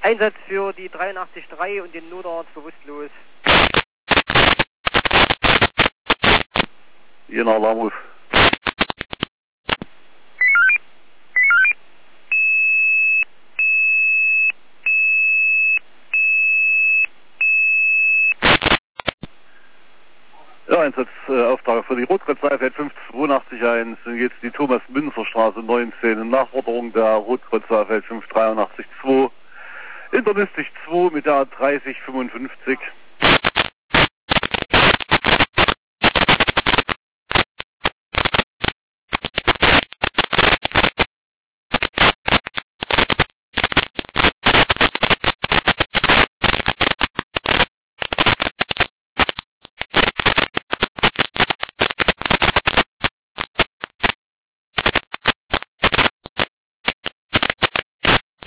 Einsatz für die 83.3 und den Notarzt bewusstlos. Jener Alarmruf. Ja, Einsatzauftrag für die Rotkreuz-Seifeld 58281 und jetzt die Thomas-Münzer-Straße 19 in Nachforderung der Rotkreuz-Seifeld 583-2. Internistig 2 mit der 3055.